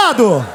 Delegado!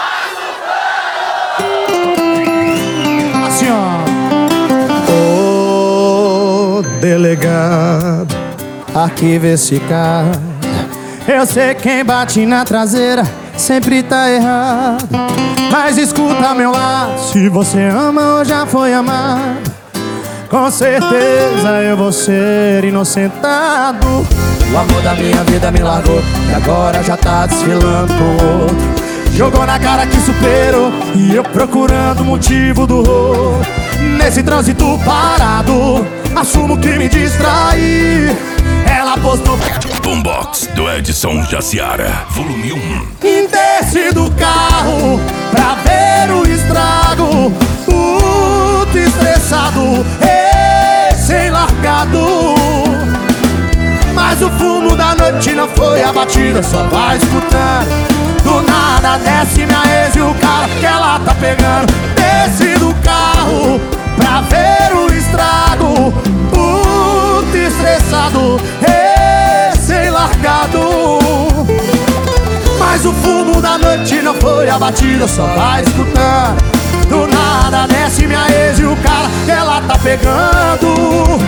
Assim, ó. Ô, delegado, arquiva esse caso. Eu sei quem bate na traseira sempre tá errado, mas escuta meu lado. Se você ama ou já foi amado, com certeza eu vou ser inocentado. O amor da minha vida me largou e agora já tá desfilando com outro. Jogou na cara que superou e eu procurando o motivo do rolo. Nesse trânsito parado, assumo que me distraí. Ela postou Boombox do Edson Jaciara, volume 1. Desci do carro pra ver o estrago. Puto estressado, recém-largado. Mas o fumo da noite não foi abatida, só vai escutando. Do nada desce minha ex e o cara que ela tá pegando. Desci do carro pra ver o estrago. Puto estressado, recém-largado. Mas o fumo da noite não foi abatida, só vai escutando. Do nada desce minha ex e o cara que ela tá pegando.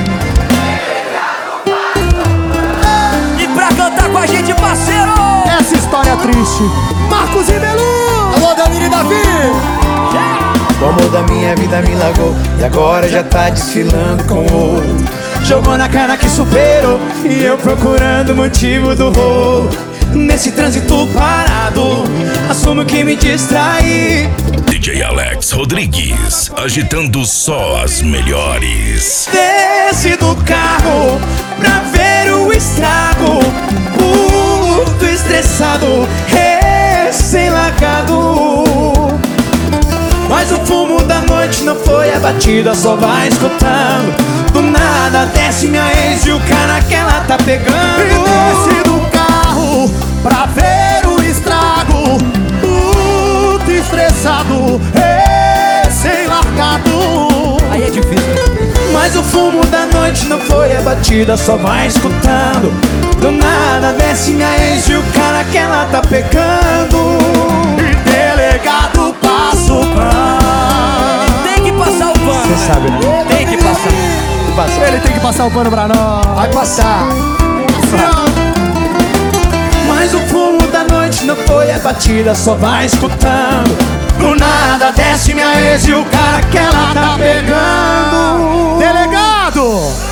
E pra cantar com a gente, parceiro, essa história é triste, Marcos e Belu. Alô, Danilo e Davi. O amor da minha vida me largou e agora já tá desfilando com outro. Jogou na cara que superou e eu procurando o motivo do rolo. Nesse trânsito parado, assumo que me distraí. DJ Alex Rodrigues, agitando só as melhores. Desci do carro pra ver o estrago. Puto estressado, recém-largado. Mas o fumo da noite não foi abatida, só vai escutando. Do nada desce minha ex e o cara que ela tá pegando. E desce do carro pra ver o estrago. Puto estressado, recém-largado. aí é difícil. Mas o fumo da noite não foi abatida, só vai escutando. Do nada desce minha ex e o cara que ela tá pegando. E delegado passa o pano. Tem que passar o pano. Você sabe, né? Tem que passar. Ele tem que passar o pano pra nós. Vai passar. Mas o fumo da noite não foi abatida, só vai escutando. Do nada desce minha ex e o cara que ela tá pegando. Delegado!